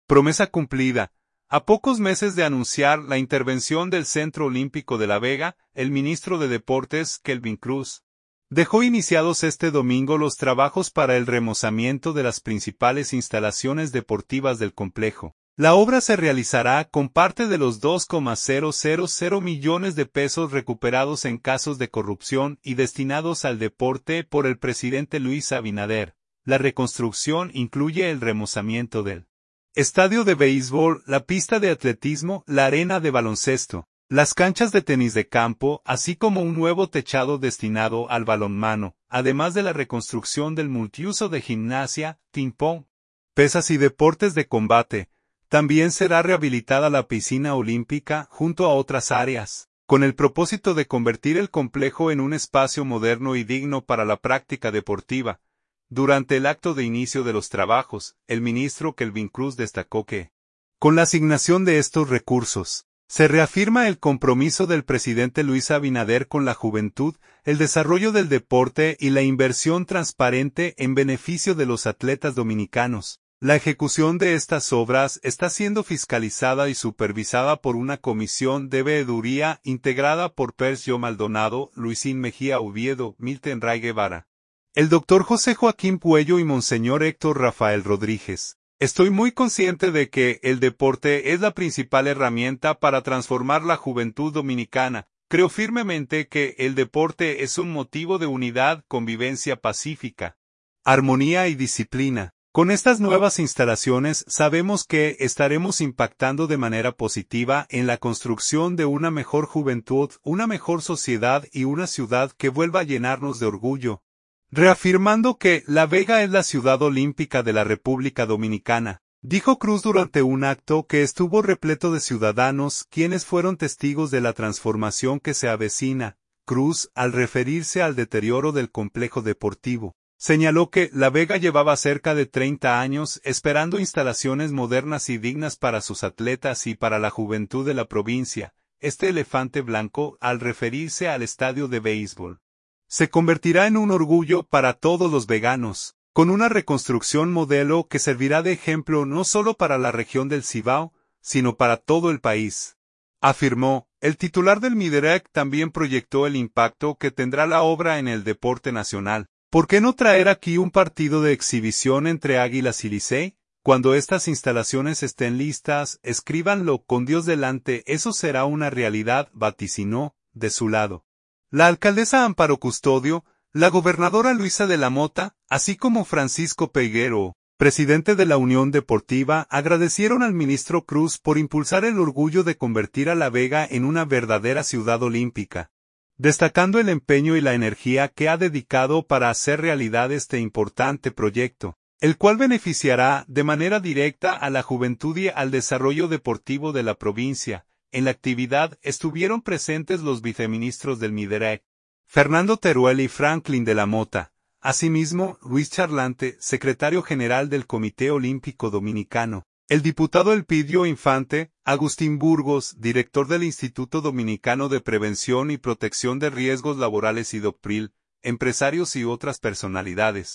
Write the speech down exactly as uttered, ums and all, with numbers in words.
Promesa cumplida. A pocos meses de anunciar la intervención del Centro Olímpico de La Vega, el ministro de Deportes, Kelvin Cruz, dejó iniciados este domingo los trabajos para el remozamiento de las principales instalaciones deportivas del complejo. La obra se realizará con parte de los dos coma cero cero cero millones de pesos recuperados en casos de corrupción y destinados al deporte por el presidente Luis Abinader. La reconstrucción incluye el remozamiento del estadio de béisbol, la pista de atletismo, la arena de baloncesto, las canchas de tenis de campo, así como un nuevo techado destinado al balonmano, además de la reconstrucción del multiuso de gimnasia, ping-pong, pesas y deportes de combate. También será rehabilitada la piscina olímpica junto a otras áreas, con el propósito de convertir el complejo en un espacio moderno y digno para la práctica deportiva. Durante el acto de inicio de los trabajos, el ministro Kelvin Cruz destacó que, con la asignación de estos recursos, se reafirma el compromiso del presidente Luis Abinader con la juventud, el desarrollo del deporte y la inversión transparente en beneficio de los atletas dominicanos. La ejecución de estas obras está siendo fiscalizada y supervisada por una comisión de veeduría integrada por Percio Maldonado, Luisín Mejía Oviedo, Milton Ray Guevara, el doctor José Joaquín Puello y Monseñor Héctor Rafael Rodríguez. Estoy muy consciente de que el deporte es la principal herramienta para transformar la juventud dominicana. Creo firmemente que el deporte es un motivo de unidad, convivencia pacífica, armonía y disciplina. Con estas nuevas instalaciones sabemos que estaremos impactando de manera positiva en la construcción de una mejor juventud, una mejor sociedad y una ciudad que vuelva a llenarnos de orgullo. Reafirmando que La Vega es la ciudad olímpica de la República Dominicana, dijo Cruz durante un acto que estuvo repleto de ciudadanos quienes fueron testigos de la transformación que se avecina. Cruz, al referirse al deterioro del complejo deportivo, señaló que La Vega llevaba cerca de treinta años esperando instalaciones modernas y dignas para sus atletas y para la juventud de la provincia. Este elefante blanco, al referirse al estadio de béisbol, se convertirá en un orgullo para todos los veganos, con una reconstrucción modelo que servirá de ejemplo no solo para la región del Cibao, sino para todo el país. Afirmó. El titular del Midereq también proyectó el impacto que tendrá la obra en el deporte nacional. ¿Por qué no traer aquí un partido de exhibición entre Águilas y Licey? Cuando estas instalaciones estén listas, escríbanlo con Dios delante, eso será una realidad, vaticinó, de su lado. La alcaldesa Amparo Custodio, la gobernadora Luisa de la Mota, así como Francisco Peguero, presidente de la Unión Deportiva, agradecieron al ministro Cruz por impulsar el orgullo de convertir a La Vega en una verdadera ciudad olímpica, destacando el empeño y la energía que ha dedicado para hacer realidad este importante proyecto, el cual beneficiará de manera directa a la juventud y al desarrollo deportivo de la provincia. En la actividad estuvieron presentes los viceministros del Midereq, Fernando Teruel y Franklin de la Mota, asimismo Luis Charlante, secretario general del Comité Olímpico Dominicano, el diputado Elpidio Infante, Agustín Burgos, director del Instituto Dominicano de Prevención y Protección de Riesgos Laborales IDOPRIL, empresarios y otras personalidades.